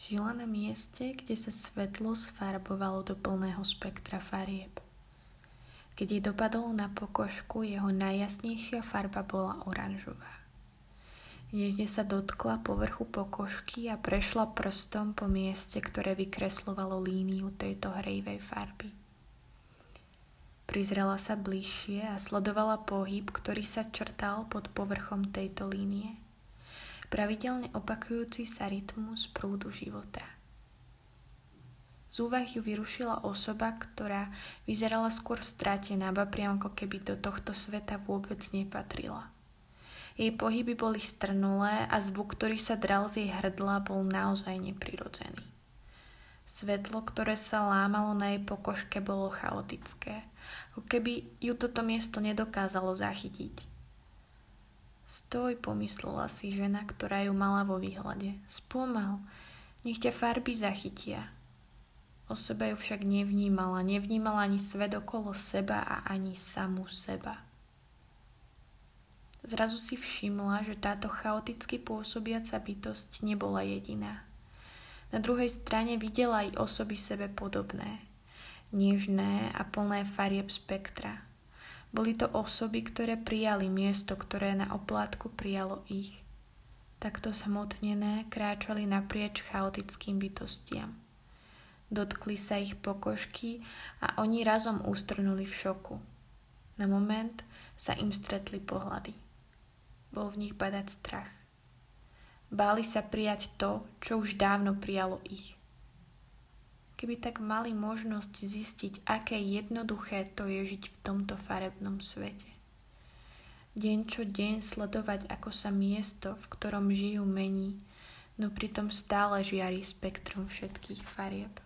Žila na mieste, kde sa svetlo sfarbovalo do plného spektra farieb. Keď jej dopadol na pokožku, jeho najjasnejšia farba bola oranžová. Nežne sa dotkla povrchu pokožky a prešla prstom po mieste, ktoré vykreslovalo líniu tejto hrejivej farby. Prizrela sa bližšie a sledovala pohyb, ktorý sa črtal pod povrchom tejto línie. Pravidelne opakujúci sa rytmus prúdu života. Z úvah ju vyrušila osoba, ktorá vyzerala skôr stratená, ba priam ako keby do tohto sveta vôbec nepatrila. Jej pohyby boli strnulé a zvuk, ktorý sa dral z jej hrdla, bol naozaj neprirodzený. Svetlo, ktoré sa lámalo na jej pokožke, bolo chaotické, ako keby ju toto miesto nedokázalo zachytiť. Stoj, pomyslela si žena, ktorá ju mala vo výhľade. Spomal, nech ťa farby zachytia. Osoba ju však nevnímala ani svet okolo seba a ani samú seba. Zrazu si všimla, že táto chaoticky pôsobiaca bytosť nebola jediná. Na druhej strane videla aj osoby sebe podobné, nežné a plné farieb spektra. Boli to osoby, ktoré prijali miesto, ktoré na oplátku prijalo ich. Takto samotnené kráčali naprieč chaotickým bytostiam. Dotkli sa ich pokožky a oni razom ustrnuli v šoku. Na moment sa im stretli pohľady. Bol v nich badať strach. Báli sa prijať to, čo už dávno prijalo ich. Keby tak mali možnosť zistiť, aké jednoduché to je žiť v tomto farebnom svete. Deň čo deň sledovať, ako sa miesto, v ktorom žijú, mení, no pritom stále žiari spektrum všetkých farieb.